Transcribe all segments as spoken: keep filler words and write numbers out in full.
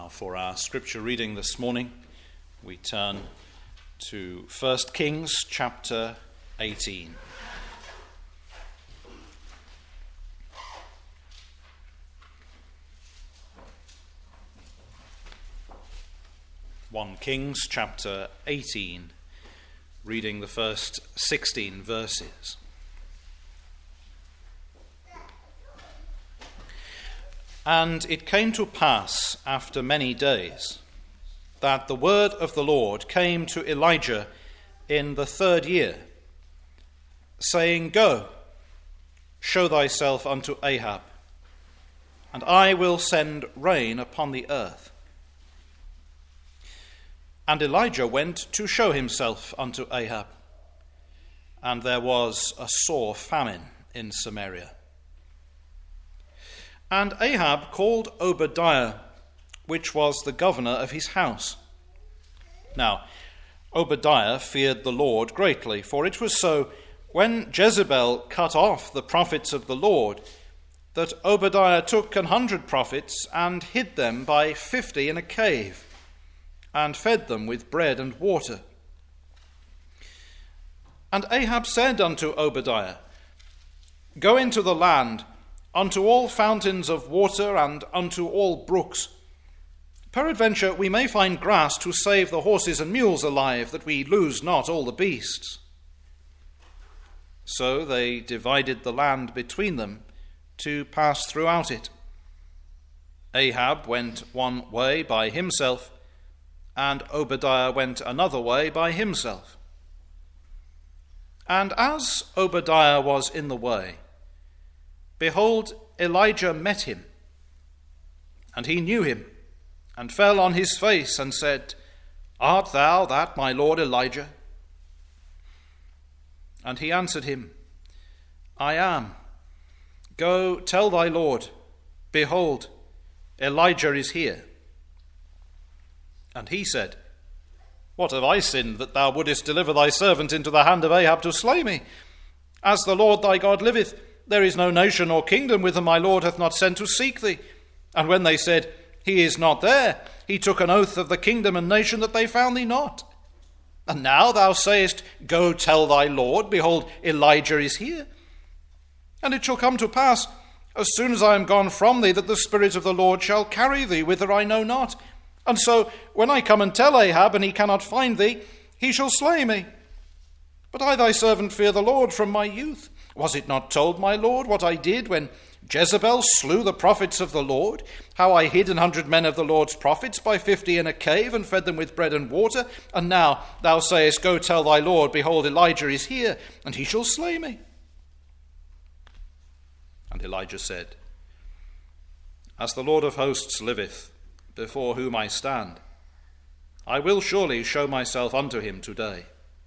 Now, for our scripture reading this morning, we turn to First Kings chapter eighteen. First Kings chapter eighteen, reading the first sixteen verses. And it came to pass after many days that the word of the Lord came to Elijah in the third year, saying, Go, show thyself unto Ahab, and I will send rain upon the earth. And Elijah went to show himself unto Ahab, and there was a sore famine in Samaria. And Ahab called Obadiah, which was the governor of his house. Now, Obadiah feared the Lord greatly, for it was so, when Jezebel cut off the prophets of the Lord, that Obadiah took an hundred prophets and hid them by fifty in a cave, and fed them with bread and water. And Ahab said unto Obadiah, Go into the land, unto all fountains of water, and unto all brooks. Peradventure we may find grass to save the horses and mules alive, that we lose not all the beasts. So they divided the land between them, to pass throughout it. Ahab went one way by himself, and Obadiah went another way by himself. And as Obadiah was in the way, behold, Elijah met him, and he knew him, and fell on his face, and said, Art thou that my lord Elijah? And he answered him, I am. Go tell thy lord, behold, Elijah is here. And he said, What have I sinned, that thou wouldest deliver thy servant into the hand of Ahab to slay me? As the Lord thy God liveth, there is no nation or kingdom whither my Lord hath not sent to seek thee. And when they said, He is not there, he took an oath of the kingdom and nation that they found thee not. And now thou sayest, Go tell thy Lord, behold, Elijah is here. And it shall come to pass, as soon as I am gone from thee, that the Spirit of the Lord shall carry thee whither I know not. And so, when I come and tell Ahab, and he cannot find thee, he shall slay me. But I thy servant fear the Lord from my youth. Was it not told, my Lord, what I did when Jezebel slew the prophets of the Lord, how I hid an hundred men of the Lord's prophets by fifty in a cave, and fed them with bread and water? And now thou sayest, Go tell thy Lord, behold, Elijah is here, and he shall slay me. And Elijah said, As the Lord of hosts liveth, before whom I stand, I will surely show myself unto him today.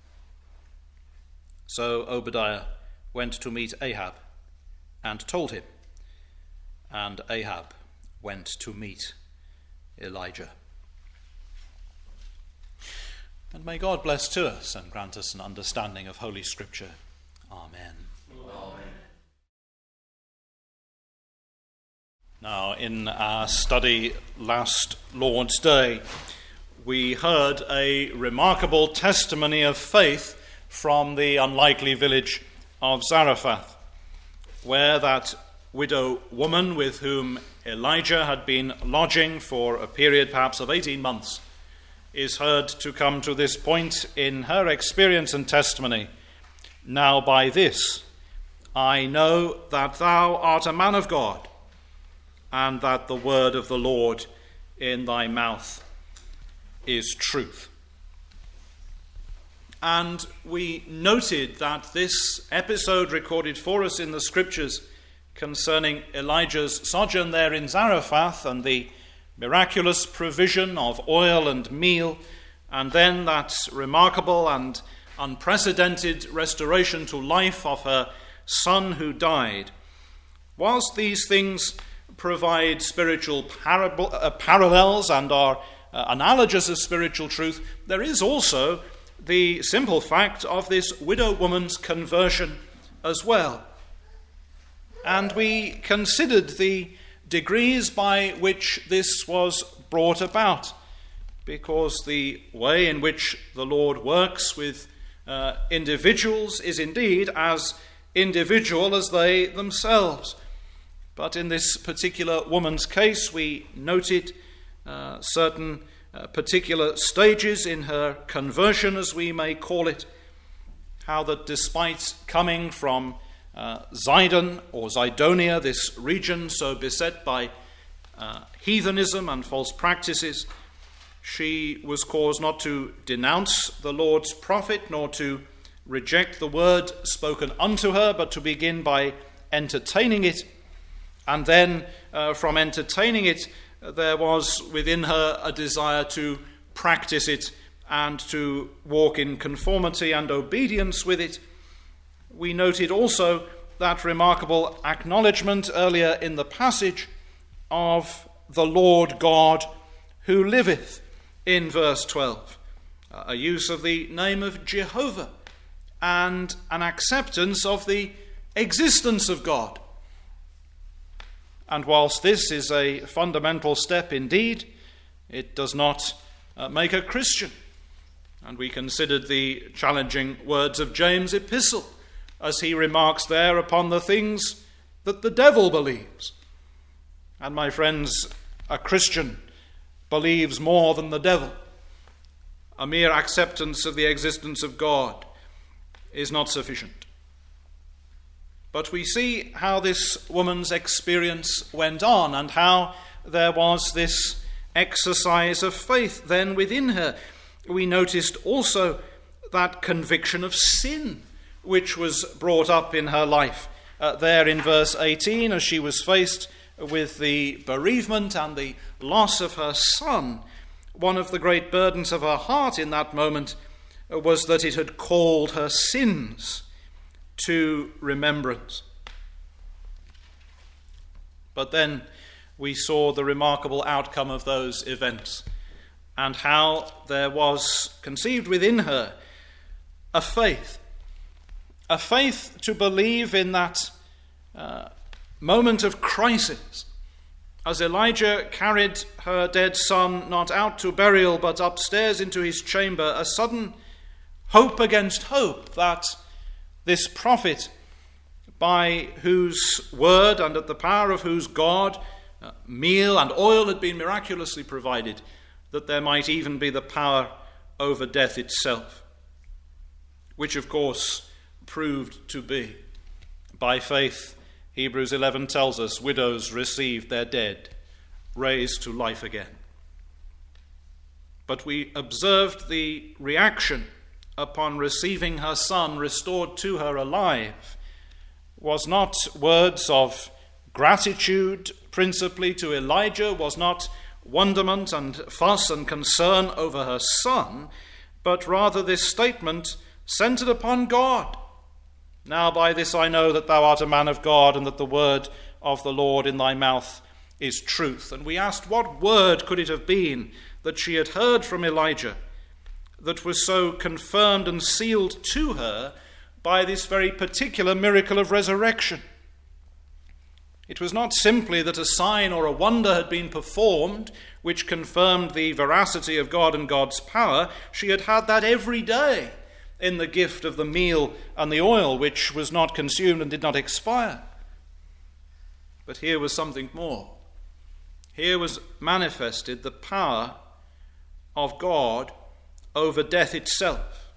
So Obadiah went to meet Ahab, and told him, and Ahab went to meet Elijah. And may God bless to us and grant us an understanding of Holy Scripture. Amen. Amen. Now, in our study last Lord's Day, we heard a remarkable testimony of faith from the unlikely village of Zarephath, where that widow woman with whom Elijah had been lodging for a period perhaps of eighteen months is heard to come to this point in her experience and testimony. Now by this I know that thou art a man of God, and that the word of the Lord in thy mouth is truth. And we noted that this episode recorded for us in the Scriptures concerning Elijah's sojourn there in Zarephath and the miraculous provision of oil and meal, and then that remarkable and unprecedented restoration to life of her son who died. Whilst these things provide spiritual parable, uh, parallels and are uh, analogous of spiritual truth, there is also the simple fact of this widow woman's conversion as well. And we considered the degrees by which this was brought about, because the way in which the Lord works with uh, individuals is indeed as individual as they themselves. But in this particular woman's case, we noted uh, certain uh, particular stages in her conversion, as we may call it, how that despite coming from uh, Zidon or Zidonia, this region so beset by uh, heathenism and false practices, she was caused not to denounce the Lord's prophet, nor to reject the word spoken unto her, but to begin by entertaining it. And then uh, from entertaining it, uh, there was within her a desire to practice it and to walk in conformity and obedience with it. We noted also that remarkable acknowledgement earlier in the passage of the Lord God who liveth in verse twelve, a use of the name of Jehovah and an acceptance of the existence of God. And whilst this is a fundamental step indeed, it does not uh, make a Christian. And we considered the challenging words of James' epistle, as he remarks there upon the things that the devil believes. And my friends, a Christian believes more than the devil. A mere acceptance of the existence of God is not sufficient. But we see how this woman's experience went on, and how there was this exercise of faith then within her. We noticed also that conviction of sin which was brought up in her life. Uh, there in verse eighteen, as she was faced with the bereavement and the loss of her son, one of the great burdens of her heart in that moment was that it had called her sins to remembrance. But then we saw the remarkable outcome of those events, and how there was conceived within her a faith, a faith to believe in that uh, moment of crisis, as Elijah carried her dead son not out to burial but upstairs into his chamber, a sudden hope against hope that this prophet, by whose word and at the power of whose God uh, meal and oil had been miraculously provided, that there might even be the power over death itself, which of course proved to be. By faith, Hebrews eleven tells us, widows received their dead, raised to life again. But we observed the reaction upon receiving her son restored to her alive was not words of gratitude principally to Elijah, was not wonderment and fuss and concern over her son, but rather this statement centered upon God. Now by this I know that thou art a man of God, and that the word of the Lord in thy mouth is truth. And we asked, what word could it have been that she had heard from Elijah that was so confirmed and sealed to her by this very particular miracle of resurrection? It was not simply that a sign or a wonder had been performed which confirmed the veracity of God and God's power. She had had that every day in the gift of the meal and the oil, which was not consumed and did not expire. But here was something more. Here was manifested the power of God over death itself.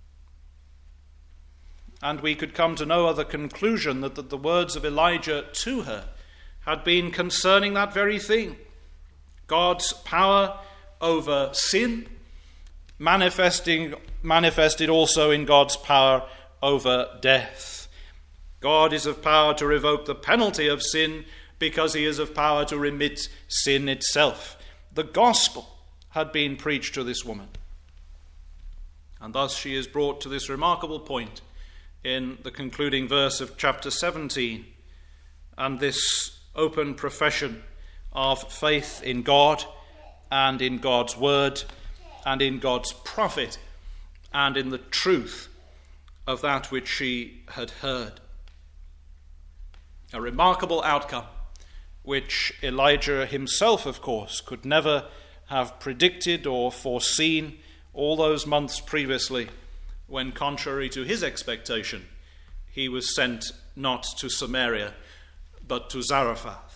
And we could come to no other conclusion that, that the words of Elijah to her had been concerning that very thing. God's power over sin, manifesting manifested also in God's power over death. God is of power to revoke the penalty of sin because he is of power to remit sin itself. The gospel had been preached to this woman. And thus she is brought to this remarkable point in the concluding verse of chapter seventeen, and this open profession of faith in God and in God's word and in God's prophet and in the truth of that which she had heard. A remarkable outcome which Elijah himself, of course, could never have predicted or foreseen all those months previously, when, contrary to his expectation, he was sent not to Samaria, but to Zarephath.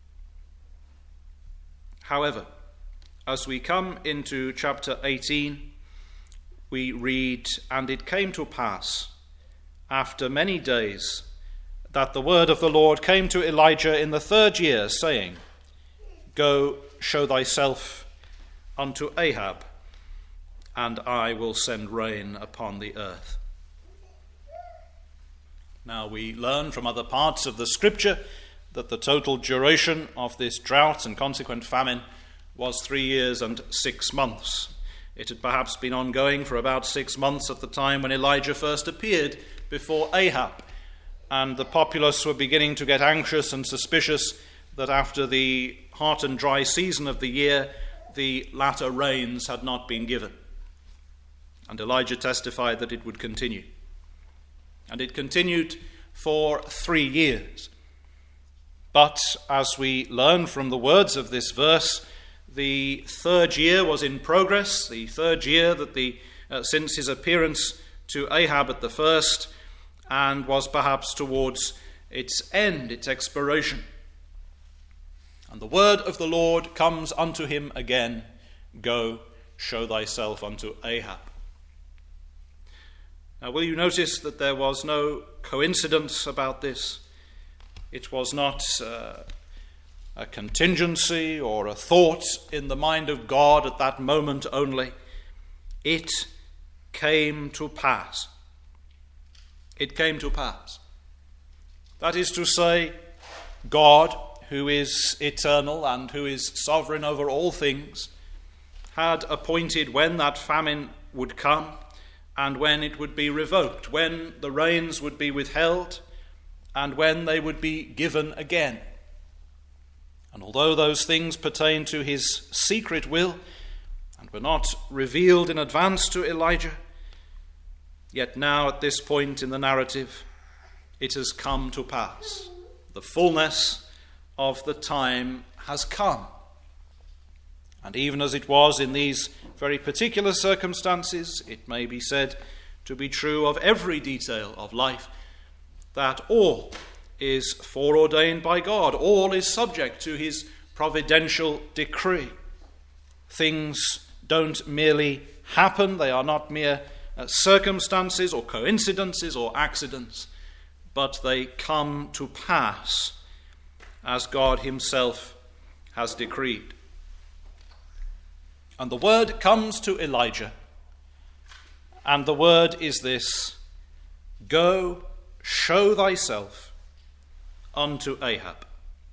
However, as we come into chapter eighteen, we read, "And it came to pass, after many days, that the word of the Lord came to Elijah in the third year, saying, Go, show thyself unto Ahab, and I will send rain upon the earth." Now we learn from other parts of the scripture that the total duration of this drought and consequent famine was three years and six months. It had perhaps been ongoing for about six months at the time when Elijah first appeared before Ahab, and the populace were beginning to get anxious and suspicious that after the hot and dry season of the year, the latter rains had not been given. And Elijah testified that it would continue. And it continued for three years. But as we learn from the words of this verse, the third year was in progress, the third year that the uh, since his appearance to Ahab at the first, and was perhaps towards its end, its expiration. And the word of the Lord comes unto him again, Go, show thyself unto Ahab. Now, will you notice that there was no coincidence about this? It was not uh, a contingency or a thought in the mind of God at that moment only. It came to pass. It came to pass. That is to say, God, who is eternal and who is sovereign over all things, had appointed when that famine would come and when it would be revoked, when the rains would be withheld and when they would be given again. And although those things pertain to his secret will and were not revealed in advance to Elijah, yet now at this point in the narrative, it has come to pass. The fullness of the time has come. And even as it was in these very particular circumstances, it may be said to be true of every detail of life, that all is foreordained by God. All is subject to his providential decree. Things don't merely happen. They are not mere uh, circumstances or coincidences or accidents, but they come to pass as God himself has decreed. And the word comes to Elijah, and the word is this: Go, show thyself unto Ahab.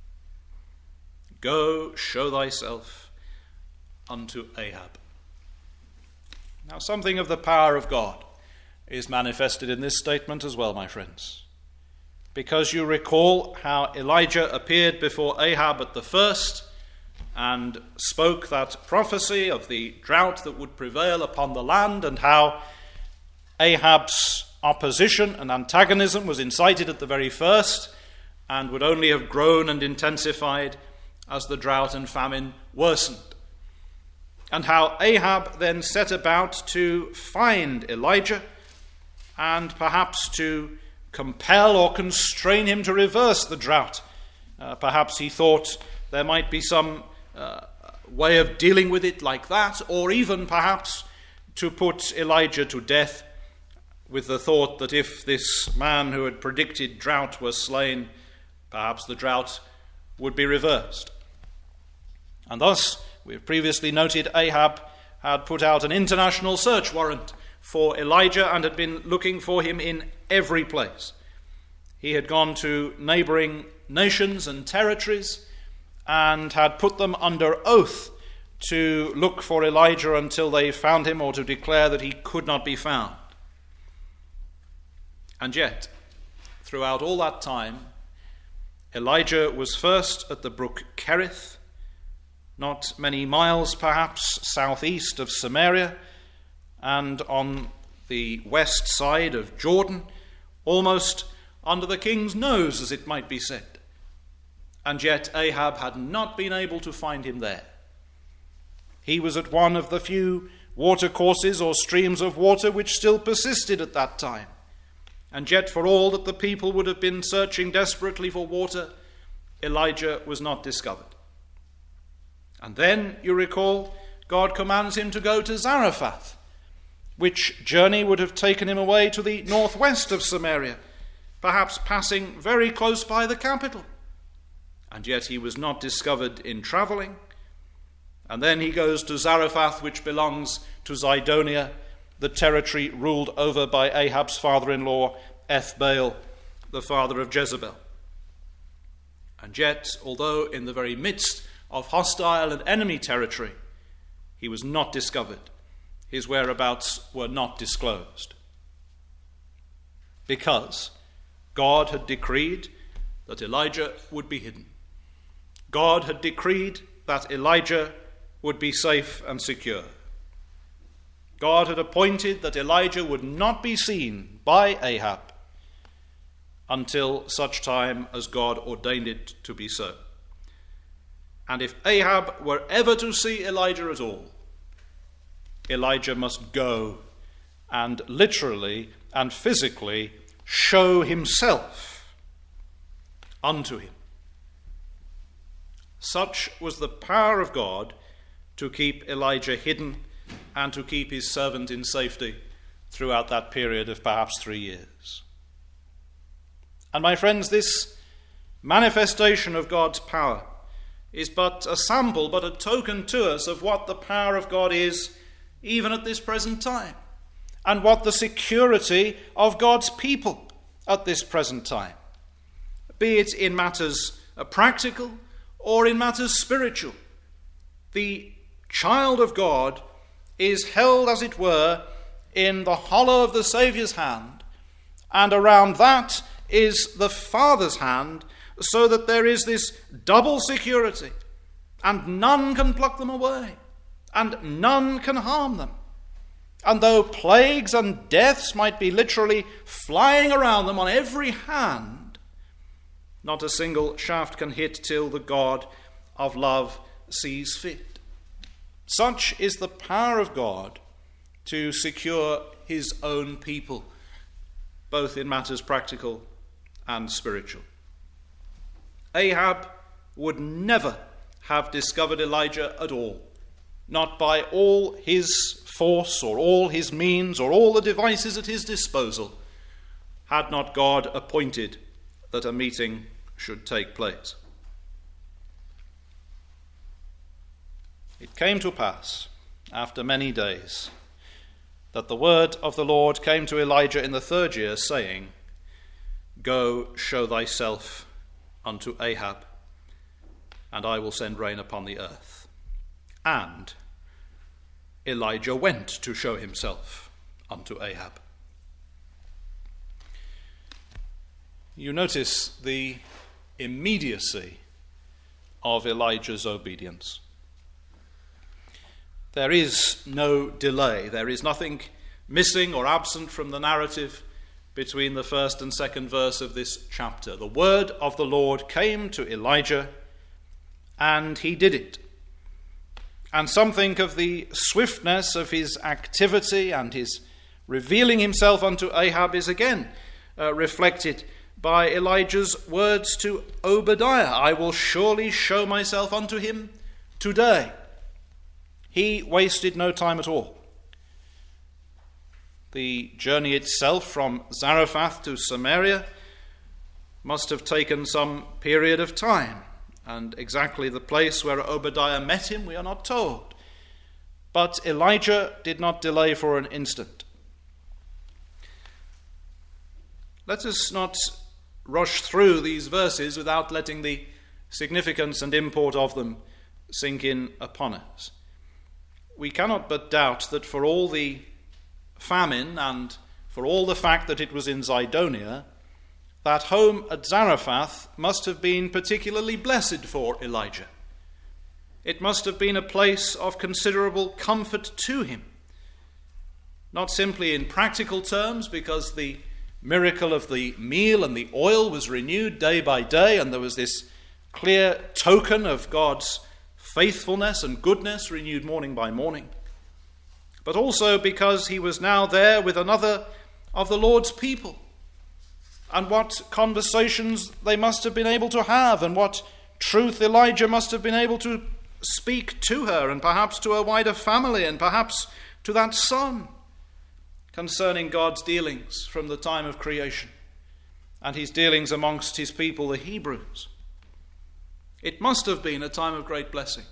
Go, show thyself unto Ahab. Now, something of the power of God is manifested in this statement as well, my friends. Because you recall how Elijah appeared before Ahab at the first and spoke that prophecy of the drought that would prevail upon the land, and how Ahab's opposition and antagonism was incited at the very first and would only have grown and intensified as the drought and famine worsened. And how Ahab then set about to find Elijah and perhaps to compel or constrain him to reverse the drought. Uh, perhaps he thought there might be some uh, way of dealing with it like that, or even perhaps to put Elijah to death, with the thought that if this man who had predicted drought was slain, perhaps the drought would be reversed. And thus, we have previously noted, Ahab had put out an international search warrant for Elijah and had been looking for him in every place. He had gone to neighboring nations and territories and had put them under oath to look for Elijah until they found him, or to declare that he could not be found. And yet, throughout all that time, Elijah was first at the brook Kerith, not many miles perhaps southeast of Samaria, and on the west side of Jordan, almost under the king's nose, as it might be said. and yet Ahab had not been able to find him there. He was at one of the few watercourses or streams of water which still persisted at that time. And yet, for all that the people would have been searching desperately for water, Elijah was not discovered. And then, you recall, God commands him to go to Zarephath, which journey would have taken him away to the northwest of Samaria, perhaps passing very close by the capital. And yet he was not discovered in travelling. And then he goes to Zarephath, which belongs to Zidonia, the territory ruled over by Ahab's father-in-law, Ethbaal, the father of Jezebel. And yet, although in the very midst of hostile and enemy territory, he was not discovered. His whereabouts were not disclosed. Because God had decreed that Elijah would be hidden. God had decreed that Elijah would be safe and secure. God had appointed that Elijah would not be seen by Ahab until such time as God ordained it to be so. And if Ahab were ever to see Elijah at all, Elijah must go and literally and physically show himself unto him. Such was the power of God to keep Elijah hidden and to keep his servant in safety throughout that period of perhaps three years. And my friends, this manifestation of God's power is but a sample, but a token to us of what the power of God is even at this present time, and what the security of God's people at this present time, be it in matters practical or in matters spiritual. The child of God is held, as it were, in the hollow of the Saviour's hand, and around that is the Father's hand, so that there is this double security, and none can pluck them away, and none can harm them. And though plagues and deaths might be literally flying around them on every hand, not a single shaft can hit till the God of love sees fit. Such is the power of God to secure his own people, both in matters practical and spiritual. Ahab would never have discovered Elijah at all, not by all his force or all his means or all the devices at his disposal, had not God appointed that a meeting should take place. It came to pass, after many days, that the word of the Lord came to Elijah in the third year, saying, Go, show thyself unto Ahab, and I will send rain upon the earth. And Elijah went to show himself unto Ahab. You notice the immediacy of Elijah's obedience. There is no delay. There is nothing missing or absent from the narrative between the first and second verse of this chapter. The word of the Lord came to Elijah, and he did it. And something of the swiftness of his activity and his revealing himself unto Ahab is again uh, reflected by Elijah's words to Obadiah. I will surely show myself unto him today. He wasted no time at all. The journey itself from Zarephath to Samaria must have taken some period of time, and exactly the place where Obadiah met him we are not told. But Elijah did not delay for an instant. Let us not rush through these verses without letting the significance and import of them sink in upon us. We cannot but doubt that for all the famine and for all the fact that it was in Zidonia, that home at Zarephath must have been particularly blessed for Elijah. It must have been a place of considerable comfort to him, not simply in practical terms, because the miracle of the meal and the oil was renewed day by day, and there was this clear token of God's faithfulness and goodness renewed morning by morning, but also because he was now there with another of the Lord's people, and what conversations they must have been able to have, and what truth Elijah must have been able to speak to her, and perhaps to her wider family, and perhaps to that son, concerning God's dealings from the time of creation and his dealings amongst his people, the Hebrews. It must have been a time of great blessing.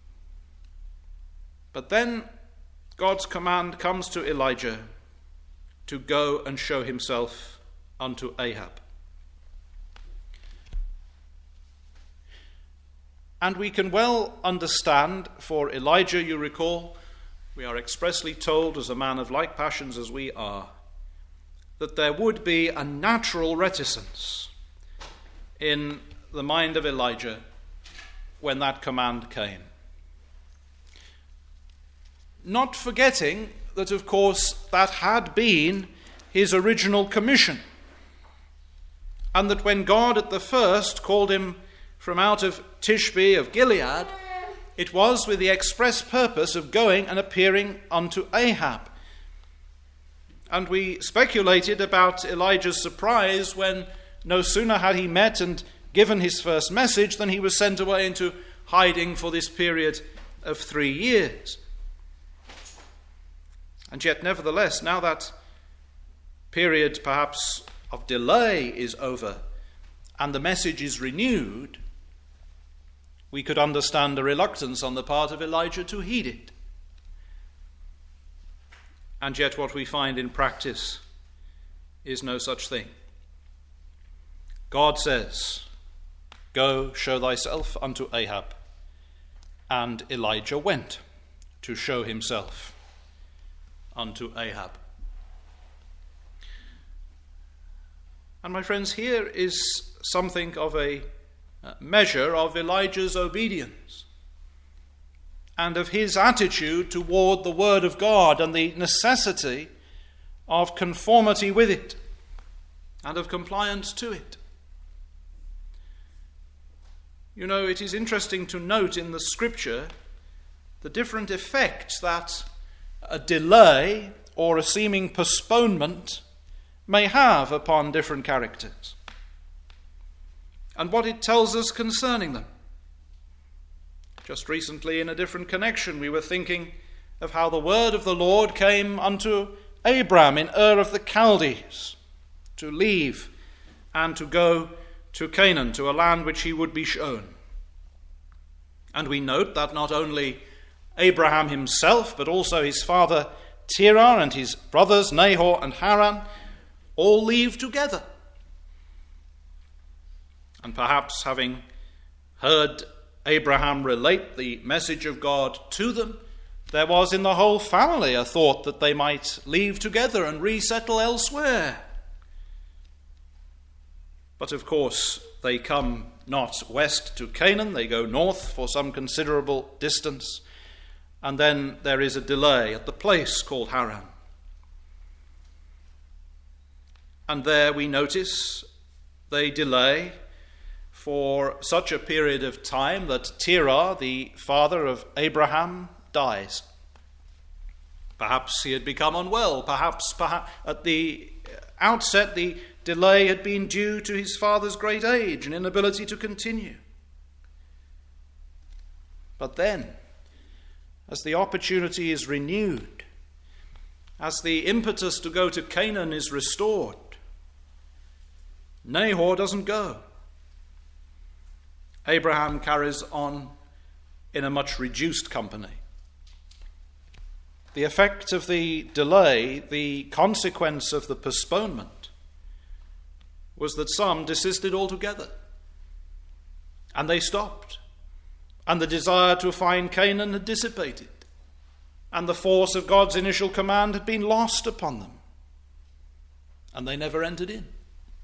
But then God's command comes to Elijah to go and show himself unto Ahab. And we can well understand, for Elijah, you recall, we are expressly told, as a man of like passions as we are, that there would be a natural reticence in the mind of Elijah when that command came. Not forgetting that, of course, that had been his original commission, and that when God at the first called him from out of Tishbe of Gilead, it was with the express purpose of going and appearing unto Ahab. And we speculated about Elijah's surprise when no sooner had he met and given his first message than he was sent away into hiding for this period of three years. And yet, nevertheless, now that period perhaps of delay is over and the message is renewed, we could understand a reluctance on the part of Elijah to heed it. And yet what we find in practice is no such thing. God says, "Go, show thyself unto Ahab." And Elijah went to show himself unto Ahab. And my friends, here is something of a measure of Elijah's obedience and of his attitude toward the word of God and the necessity of conformity with it and of compliance to it. You know, it is interesting to note in the scripture the different effects that a delay or a seeming postponement may have upon different characters, and what it tells us concerning them. Just recently, in a different connection, we were thinking of how the word of the Lord came unto Abram in Ur of the Chaldees to leave and to go to Canaan, to a land which he would be shown. And we note that not only Abraham himself, but also his father Terah and his brothers Nahor and Haran all leave together. And perhaps having heard Abraham relate the message of God to them, there was in the whole family a thought that they might leave together and resettle elsewhere. But of course, they come not west to Canaan, they go north for some considerable distance, and then there is a delay at the place called Haran. And there we notice they delay for such a period of time that Terah, the father of Abraham, dies. Perhaps he had become unwell. Perhaps, perhaps at the outset the delay had been due to his father's great age and inability to continue. But then, as the opportunity is renewed, as the impetus to go to Canaan is restored, Nahor doesn't go. Abraham carries on in a much reduced company. The effect of the delay, the consequence of the postponement, was that some desisted altogether, and they stopped, and the desire to find Canaan had dissipated, and the force of God's initial command had been lost upon them, and they never entered in.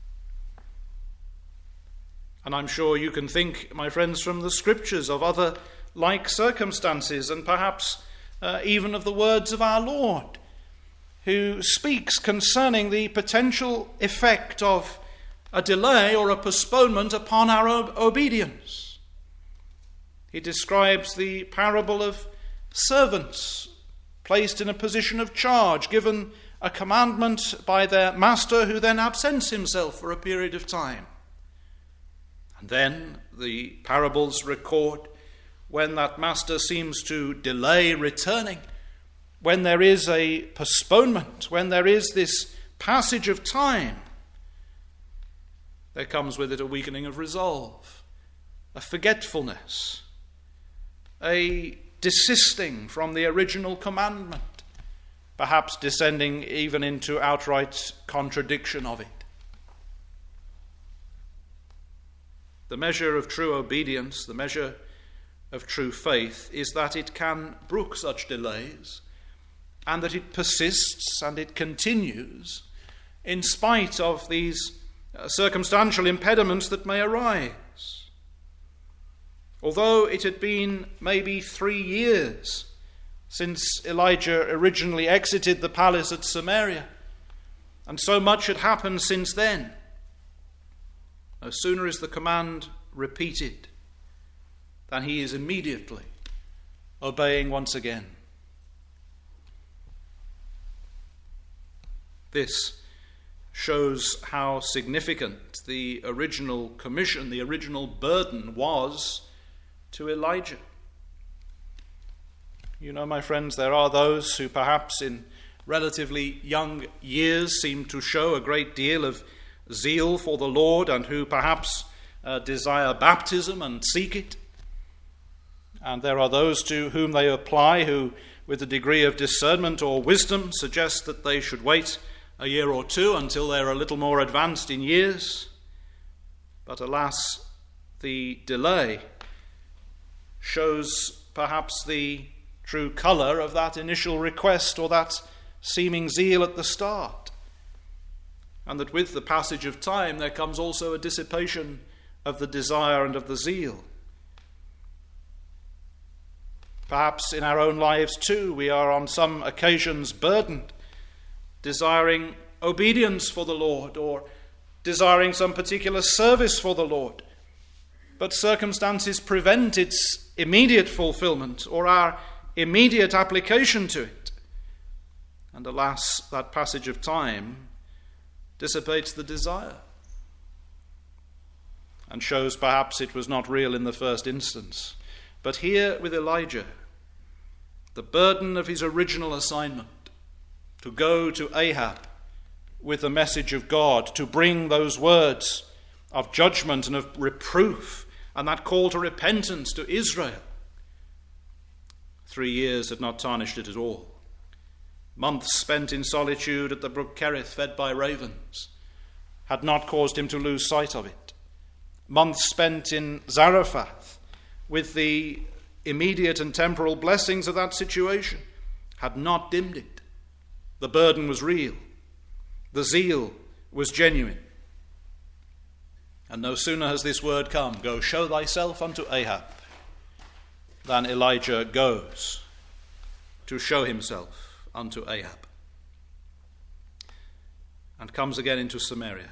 And I'm sure you can think, my friends, from the scriptures of other like circumstances, and perhaps uh, even of the words of our Lord, who speaks concerning the potential effect of a delay or a postponement upon our ob- obedience. he describes the parable of servants placed in a position of charge, given a commandment by their master, who then absents himself for a period of time. And then the parables record when that master seems to delay returning, when there is a postponement, when there is this passage of time, there comes with it a weakening of resolve, a forgetfulness, a desisting from the original commandment, perhaps descending even into outright contradiction of it. The measure of true obedience, the measure of true faith, is that it can brook such delays, and that it persists and it continues in spite of these uh, circumstantial impediments that may arise. Although it had been maybe three years since Elijah originally exited the palace at Samaria, and so much had happened since then, no sooner is the command repeated than he is immediately obeying once again. This shows how significant the original commission, the original burden was to Elijah. You know, my friends, there are those who perhaps in relatively young years seem to show a great deal of zeal for the Lord, and who perhaps uh, desire baptism and seek it. And there are those to whom they apply who, with a degree of discernment or wisdom, suggest that they should wait a year or two until they're a little more advanced in years. But alas, the delay shows perhaps the true colour of that initial request, or that seeming zeal at the start. And that with the passage of time there comes also a dissipation of the desire and of the zeal. Perhaps in our own lives too, we are on some occasions burdened, desiring obedience for the Lord, or desiring some particular service for the Lord, but circumstances prevent its immediate fulfillment or our immediate application to it. And alas, that passage of time dissipates the desire and shows perhaps it was not real in the first instance. But here with Elijah, the burden of his original assignment, to go to Ahab with the message of God, to bring those words of judgment and of reproof, and that call to repentance to Israel. Three years had not tarnished it at all. Months spent in solitude at the brook Kerith, fed by ravens, had not caused him to lose sight of it. Months spent in Zarephath, with the immediate and temporal blessings of that situation, had not dimmed it. The burden was real. The zeal was genuine. And no sooner has this word come, "Go show thyself unto Ahab," than Elijah goes to show himself unto Ahab, and comes again into Samaria.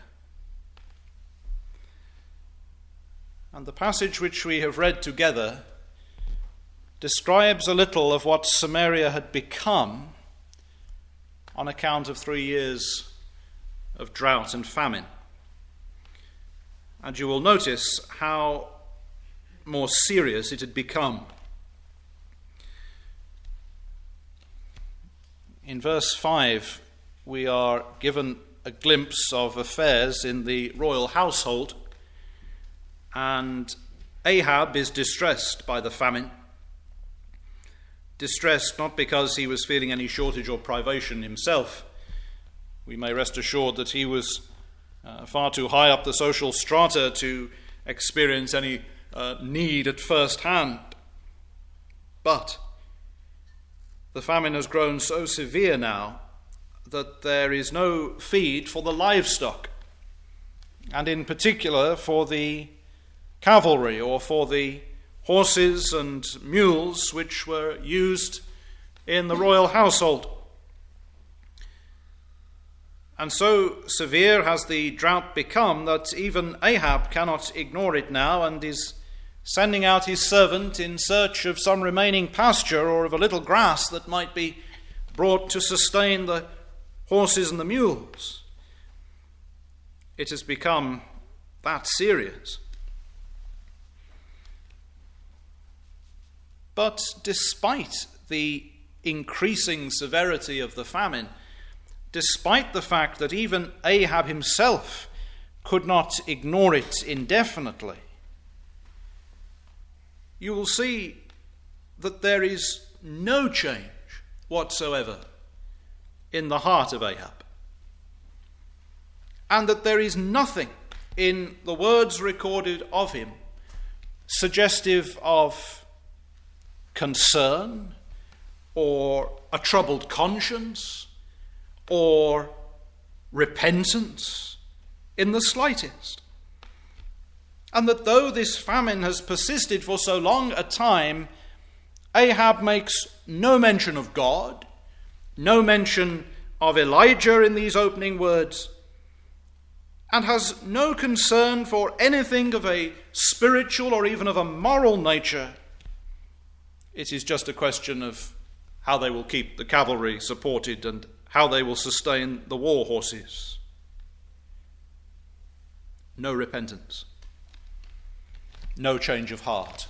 And the passage which we have read together describes a little of what Samaria had become on account of three years of drought and famine. And you will notice how more serious it had become. In verse five, we are given a glimpse of affairs in the royal household, and Ahab is distressed by the famine. Distressed not because he was feeling any shortage or privation himself. We may rest assured that he was uh, far too high up the social strata to experience any uh, need at first hand. But the famine has grown so severe now that there is no feed for the livestock, and in particular for the cavalry, or for the horses and mules which were used in the royal household. And so severe has the drought become that even Ahab cannot ignore it now, and is sending out his servant in search of some remaining pasture or of a little grass that might be brought to sustain the horses and the mules. It has become that serious. But despite the increasing severity of the famine, despite the fact that even Ahab himself could not ignore it indefinitely, you will see that there is no change whatsoever in the heart of Ahab, and that there is nothing in the words recorded of him suggestive of concern or a troubled conscience or repentance in the slightest. And that though this famine has persisted for so long a time, Ahab makes no mention of God, no mention of Elijah in these opening words, and has no concern for anything of a spiritual or even of a moral nature. It is just a question of how they will keep the cavalry supported and how they will sustain the war horses. No repentance. No change of heart.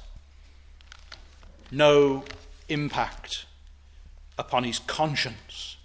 No impact upon his conscience.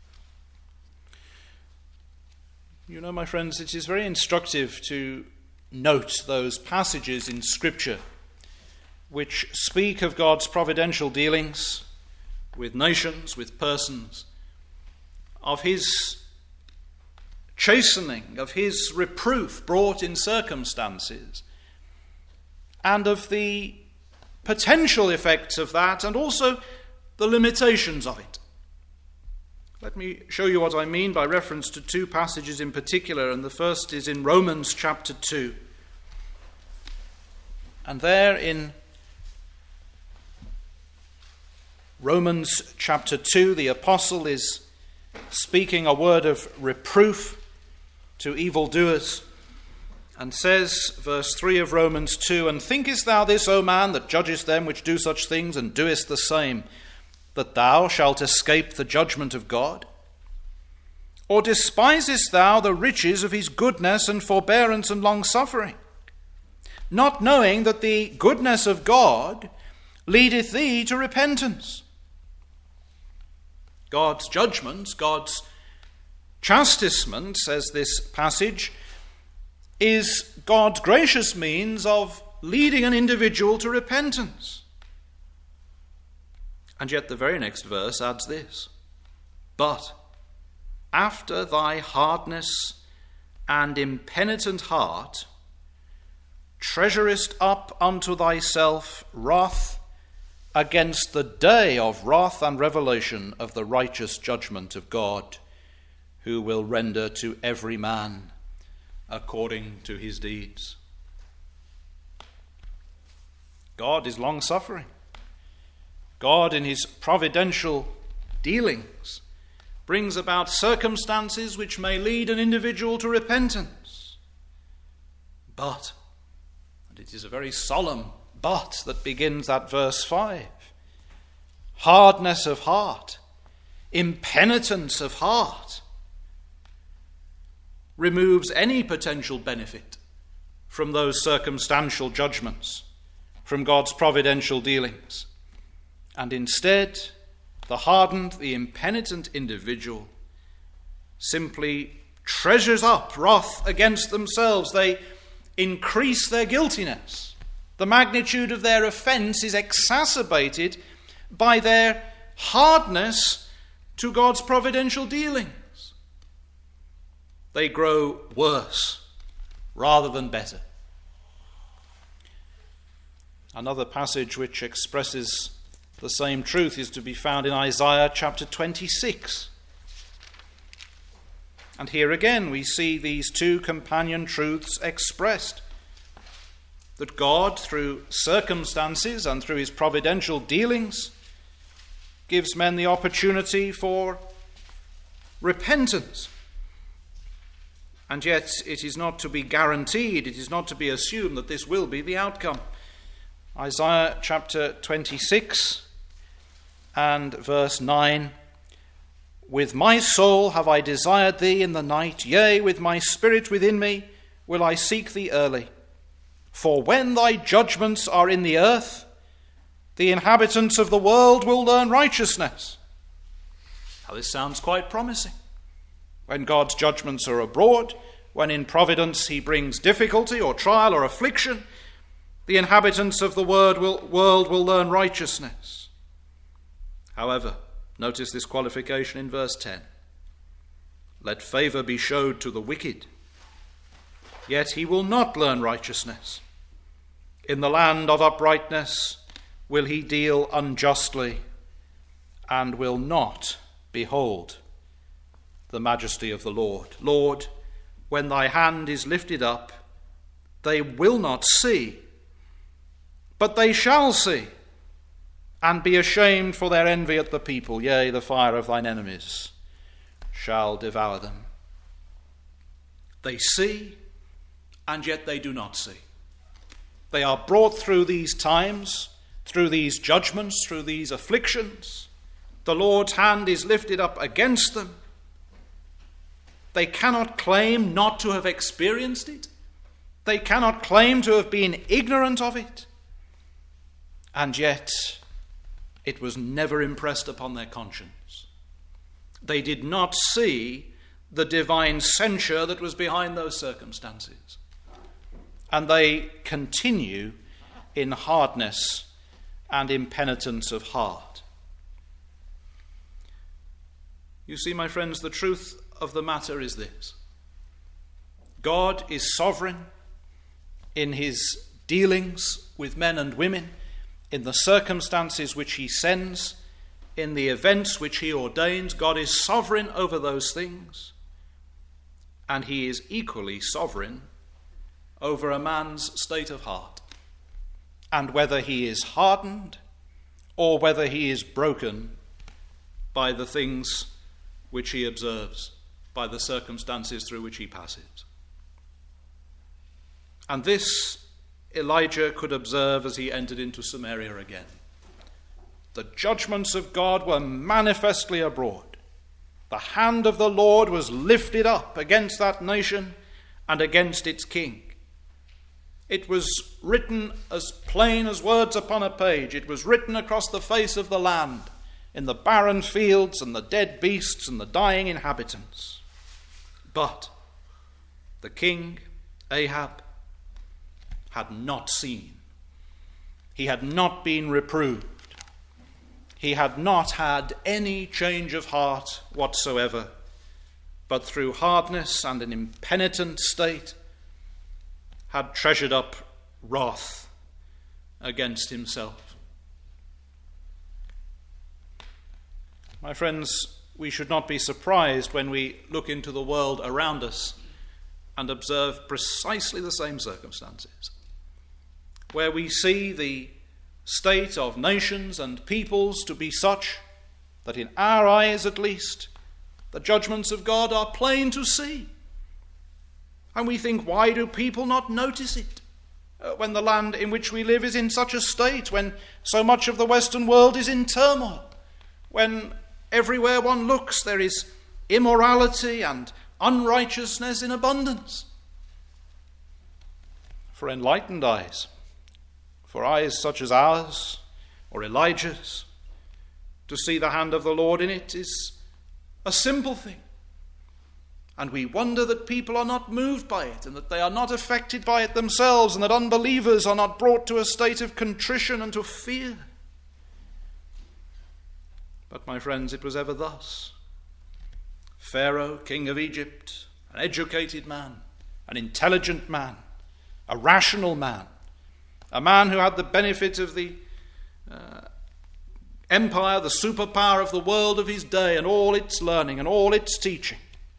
You know, my friends, it is very instructive to note those passages in Scripture which speak of God's providential dealings with nations, with persons, of his chastening, of his reproof brought in circumstances, and of the potential effects of that, and also the limitations of it. Let me show you what I mean by reference to two passages in particular, and the first is in Romans chapter two. And there in Romans chapter two, the apostle is speaking a word of reproof to evildoers, and says, verse three of Romans two, "And thinkest thou this, O man, that judgest them which do such things, and doest the same, that thou shalt escape the judgment of God? Or despisest thou the riches of his goodness and forbearance and long-suffering, not knowing that the goodness of God leadeth thee to repentance?" God's judgment, God's chastisement, says this passage, is God's gracious means of leading an individual to repentance. And yet the very next verse adds this: "But after thy hardness and impenitent heart treasurest up unto thyself wrath against the day of wrath and revelation of the righteous judgment of God, who will render to every man according to his deeds." God is long-suffering. God, in his providential dealings, brings about circumstances which may lead an individual to repentance. But, and it is a very solemn but that begins at verse five, hardness of heart, impenitence of heart, removes any potential benefit from those circumstantial judgments, from God's providential dealings. And instead, the hardened, the impenitent individual simply treasures up wrath against themselves. They increase their guiltiness. The magnitude of their offense is exacerbated by their hardness to God's providential dealings. They grow worse rather than better. Another passage which expresses the same truth is to be found in Isaiah chapter twenty-six. And here again we see these two companion truths expressed. That God, through circumstances and through his providential dealings, gives men the opportunity for repentance. And yet it is not to be guaranteed, it is not to be assumed that this will be the outcome. Isaiah chapter twenty-six and verse nine. With my soul have I desired thee in the night, yea, with my spirit within me will I seek thee early. For when thy judgments are in the earth, the inhabitants of the world will learn righteousness. Now this sounds quite promising. When God's judgments are abroad, when in providence he brings difficulty or trial or affliction, the inhabitants of the world will, world will learn righteousness. However, notice this qualification in verse ten. Let favour be showed to the wicked, yet he will not learn righteousness. In the land of uprightness will he deal unjustly, and will not behold the majesty of the Lord. Lord, when thy hand is lifted up, they will not see, but they shall see, and be ashamed for their envy at the people. Yea, the fire of thine enemies shall devour them. They see, and yet they do not see. They are brought through these times, through these judgments, through these afflictions. The Lord's hand is lifted up against them. They cannot claim not to have experienced it. They cannot claim to have been ignorant of it. And yet, it was never impressed upon their conscience. They did not see the divine censure that was behind those circumstances. And they continue in hardness and impenitence of heart. You see, my friends, the truth of the matter is this. God is sovereign in his dealings with men and women, in the circumstances which he sends, in the events which he ordains. God is sovereign over those things, and he is equally sovereign over a man's state of heart, and whether he is hardened or whether he is broken by the things which he observes, by the circumstances through which he passes. And this Elijah could observe as he entered into Samaria again. The judgments of God were manifestly abroad. The hand of the Lord was lifted up against that nation and against its king. It was written as plain as words upon a page. It was written across the face of the land, in the barren fields and the dead beasts and the dying inhabitants. But the king, Ahab, had not seen. He had not been reproved. He had not had any change of heart whatsoever, but through hardness and an impenitent state had treasured up wrath against himself. My friends, we should not be surprised when we look into the world around us and observe precisely the same circumstances, where we see the state of nations and peoples to be such that in our eyes at least the judgments of God are plain to see. And we think, why do people not notice it uh, when the land in which we live is in such a state, when so much of the Western world is in turmoil, when everywhere one looks there is immorality and unrighteousness in abundance? For enlightened eyes, for eyes such as ours or Elijah's, to see the hand of the Lord in it is a simple thing. And we wonder that people are not moved by it, and that they are not affected by it themselves, and that unbelievers are not brought to a state of contrition and to fear. But, my friends, it was ever thus. Pharaoh, king of Egypt, an educated man, an intelligent man, a rational man, a man who had the benefit of the uh, empire, the superpower of the world of his day, and all its learning and all its teaching,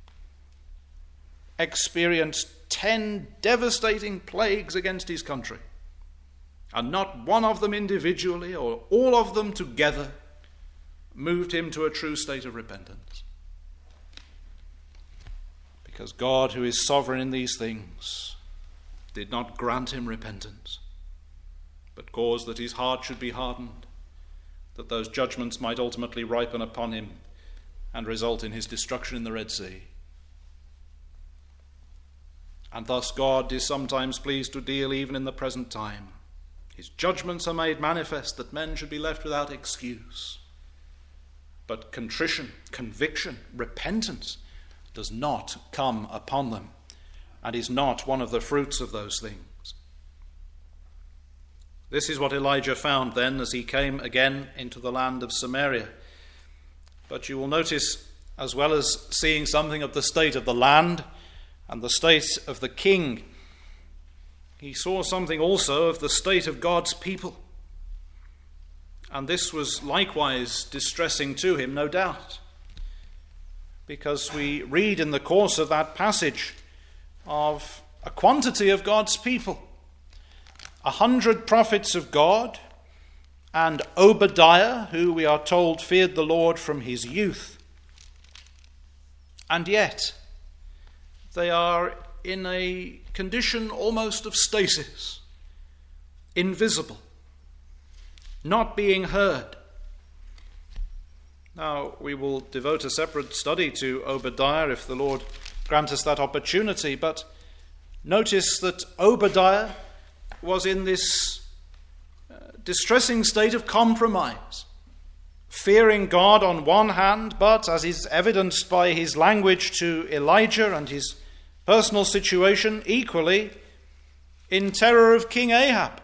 experienced ten devastating plagues against his country, and not one of them individually or all of them together moved him to a true state of repentance. Because God, who is sovereign in these things, did not grant him repentance. but caused that his heart should be hardened, that those judgments might ultimately ripen upon him and result in his destruction in the Red Sea. And thus God is sometimes pleased to deal even in the present time. His judgments are made manifest that men should be left without excuse. But contrition, conviction, repentance does not come upon them and is not one of the fruits of those things. This is what Elijah found then as he came again into the land of Samaria. But you will notice, as well as seeing something of the state of the land and the state of the king, he saw something also of the state of God's people. And this was likewise distressing to him, no doubt, because we read in the course of that passage of a quantity of God's people. A hundred prophets of God, and Obadiah, who we are told feared the Lord from his youth. And yet, they are in a condition almost of stasis, invisible, not being heard. Now, we will devote a separate study to Obadiah if the Lord grant us that opportunity, but notice that Obadiah was in this uh, distressing state of compromise, fearing God on one hand, but, as is evidenced by his language to Elijah and his personal situation, equally in terror of King Ahab.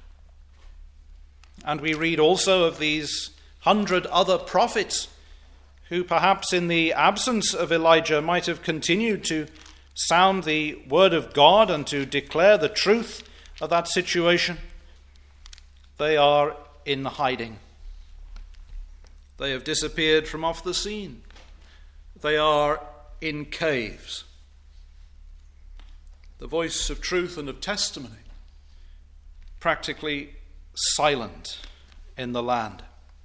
And we read also of these hundred other prophets who perhaps in the absence of Elijah might have continued to sound the word of God and to declare the truth of that situation. They are in hiding. They have disappeared from off the scene. They are in caves. The voice of truth and of testimony practically silent in the land.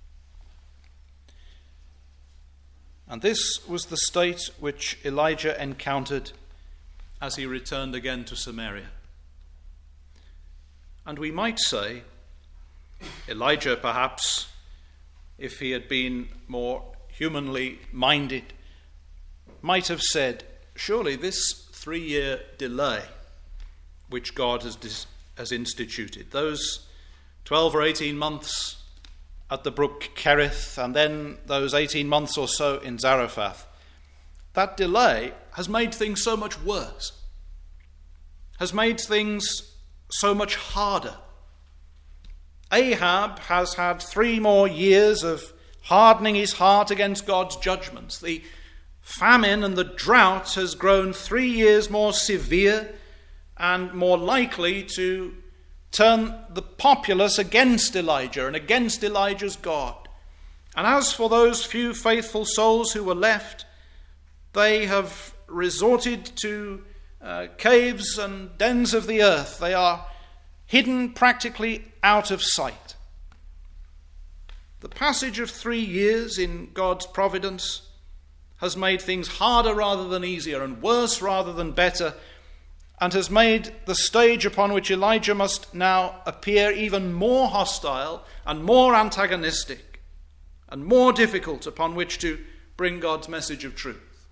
And this was the state which Elijah encountered as he returned again to Samaria. And we might say, Elijah perhaps, if he had been more humanly minded, might have said, surely this three-year delay which God has, dis- has instituted, those twelve or eighteen months at the brook Kerith, and then those eighteen months or so in Zarephath, that delay has made things so much worse, has made things so much harder. Ahab has had three more years of hardening his heart against God's judgments. The famine and the drought has grown three years more severe and more likely to turn the populace against Elijah and against Elijah's God. And as for those few faithful souls who were left, they have resorted to uh, caves and dens of the earth. They are hidden practically out of sight. The passage of three years in God's providence has made things harder rather than easier and worse rather than better, and has made the stage upon which Elijah must now appear even more hostile and more antagonistic and more difficult upon which to bring God's message of truth.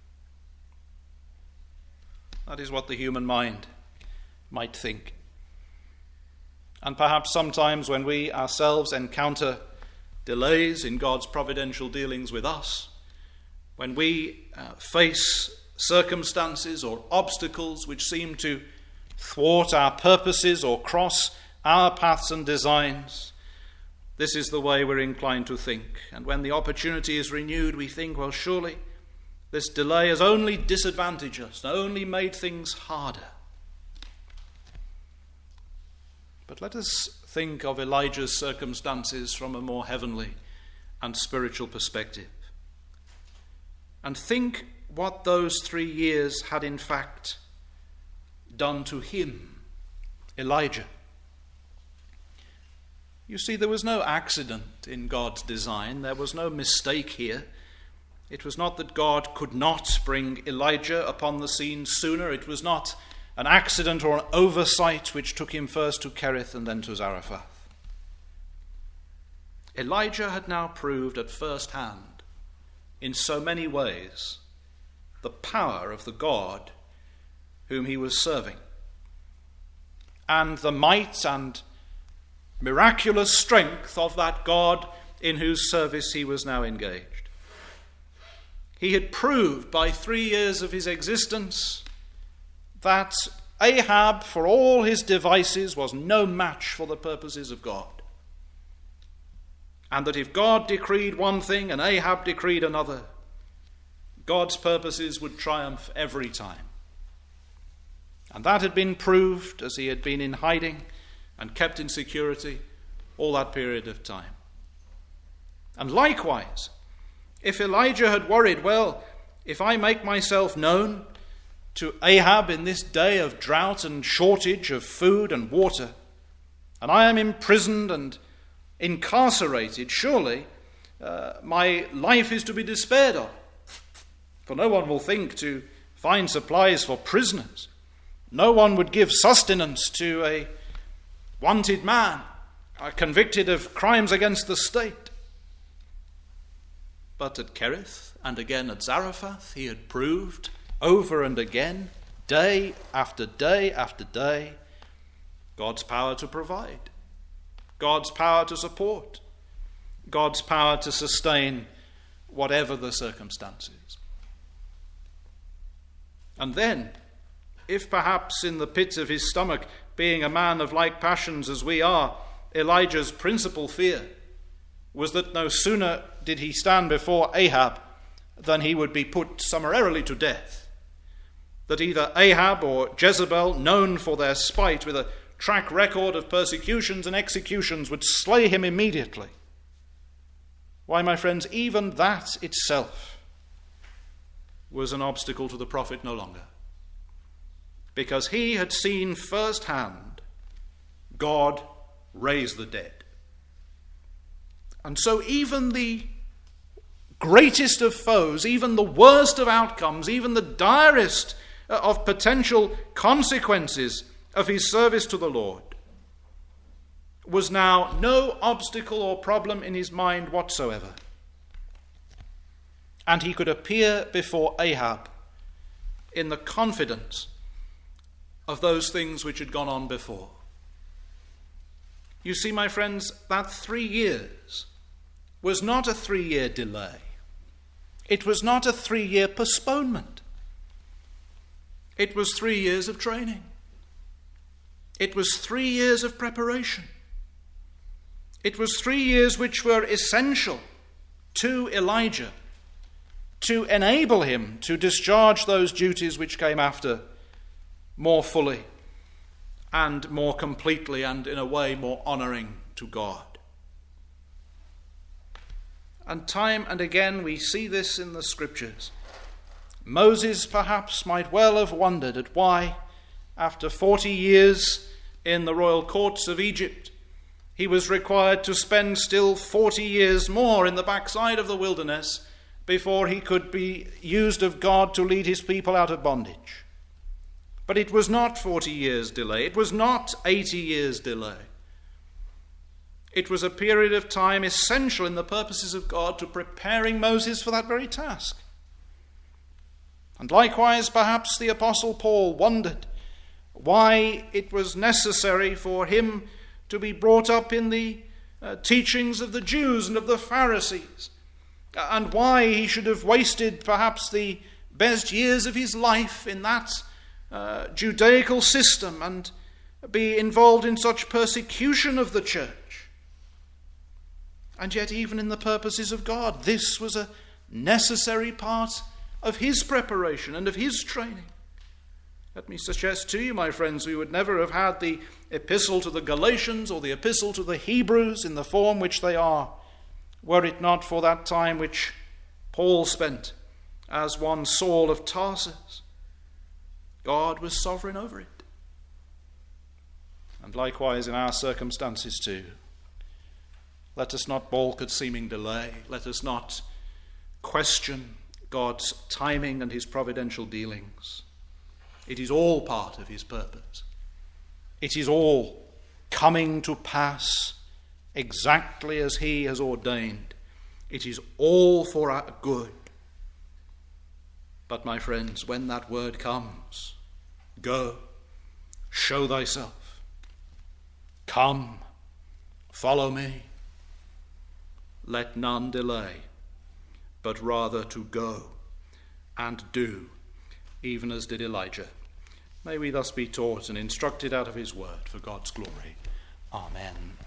That is what the human mind might think. And perhaps sometimes when we ourselves encounter delays in God's providential dealings with us, when we uh, face circumstances or obstacles which seem to thwart our purposes or cross our paths and designs, this is the way we're inclined to think. And when the opportunity is renewed, we think, well, surely this delay has only disadvantaged us, only made things harder. But let us think of Elijah's circumstances from a more heavenly and spiritual perspective. And think what those three years had in fact done to him, Elijah. You see, there was no accident in God's design. There was no mistake here. It was not that God could not bring Elijah upon the scene sooner. It was not an accident or an oversight which took him first to Kerith and then to Zarephath. Elijah had now proved at first hand, in so many ways, the power of the God whom he was serving, and the might and miraculous strength of that God in whose service he was now engaged. He had proved by three years of his existence that Ahab, for all his devices, was no match for the purposes of God. And that if God decreed one thing and Ahab decreed another, God's purposes would triumph every time. And that had been proved as he had been in hiding and kept in security all that period of time. And likewise, if Elijah had worried, well, if I make myself known to Ahab in this day of drought and shortage of food and water, and I am imprisoned and incarcerated, surely uh, my life is to be despaired of. For no one will think to find supplies for prisoners. No one would give sustenance to a wanted man uh, convicted of crimes against the state. But at Kerith and again at Zarephath, he had proved over and again, day after day after day, God's power to provide, God's power to support, God's power to sustain whatever the circumstances. And then, if perhaps in the pit of his stomach, being a man of like passions as we are, Elijah's principal fear was that no sooner did he stand before Ahab than he would be put summarily to death. That either Ahab or Jezebel, known for their spite with a track record of persecutions and executions, would slay him immediately. Why, my friends, even that itself was an obstacle to the prophet no longer. Because he had seen firsthand God raise the dead. And so even the greatest of foes, even the worst of outcomes, even the direst of potential consequences of his service to the Lord, was now no obstacle or problem in his mind whatsoever. And he could appear before Ahab in the confidence of those things which had gone on before. You see, my friends, that three years was not a three-year delay. It was not a three-year postponement. It was three years of training. It was three years of preparation. It was three years which were essential to Elijah to enable him to discharge those duties which came after more fully and more completely and in a way more honouring to God. And time and again we see this in the scriptures. Moses perhaps might well have wondered at why, after forty years in the royal courts of Egypt, he was required to spend still forty years more in the backside of the wilderness before he could be used of God to lead his people out of bondage. But it was not forty years delay. It was not eighty years delay. It was a period of time essential in the purposes of God to preparing Moses for that very task. And likewise, perhaps the Apostle Paul wondered why it was necessary for him to be brought up in the uh, teachings of the Jews and of the Pharisees, and why he should have wasted perhaps the best years of his life in that uh, Judaical system and be involved in such persecution of the church. And yet, even in the purposes of God, this was a necessary part of his preparation and of his training. Let me suggest to you, my friends, we would never have had the epistle to the Galatians or the epistle to the Hebrews in the form which they are, were it not for that time which Paul spent as one Saul of Tarsus. God was sovereign over it. And likewise in our circumstances too. Let us not balk at seeming delay. Let us not question God's timing and his providential dealings. It is all part of his purpose. It is all coming to pass exactly as he has ordained. It is all for our good. But, my friends, when that word comes, go, show thyself. Come, follow me. Let none delay, but rather to go and do, even as did Elijah. May we thus be taught and instructed out of his word for God's glory. Amen.